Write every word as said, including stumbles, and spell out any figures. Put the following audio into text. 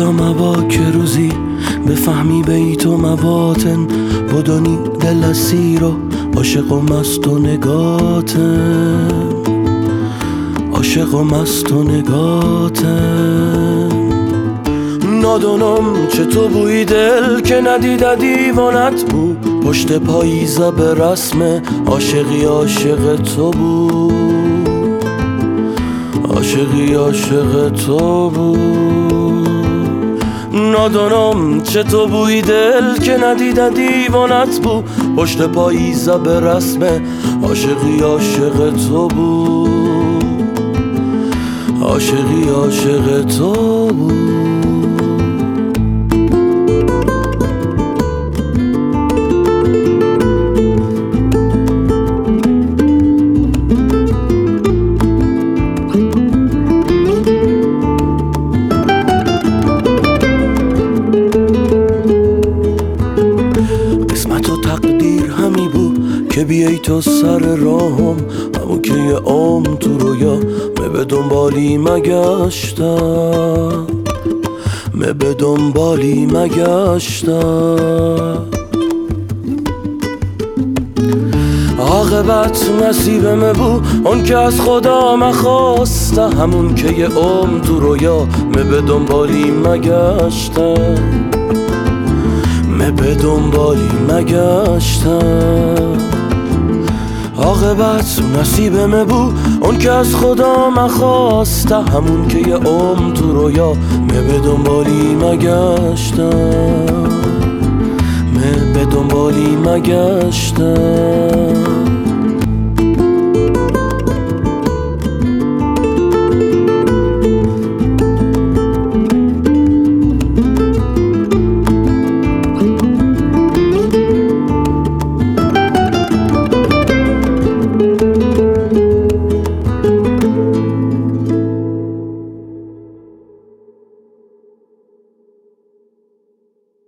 خدا مبا که روزی بفهمی بیت و مواطن بدانی دل اسیر و عاشق و مست و نگاتم، عاشق و مست و نگاتم. نادانم چه تو بوی دل که ندیده دیوانت بود، پشت پاییزه به رسم عاشقی عاشق تو بود، عاشقی عاشق تو بود. نادانم چه تو بوی دل که ندیده دیوانت بود، پشت پاییزه به رسم عاشقی عاشق تو بود، عاشقی عاشق تو بود. که بیایی تو سر راهم، همون که یه عام تو رویا مه به دنبالی مگشتم، مه به دنبالی مگشتم. عاقبت نصیبم بود اون که از خدا مخواسته، همون که یه عام تو رویا مه به دنبالی مگشتم، مه به دنبالی مگشتم. عاقبت نصیبم بود اون که از خدا مخواسته، همون که یه عمر تو رویا مه به دنبالی مگشتم، مه به دنبالی مگشتم.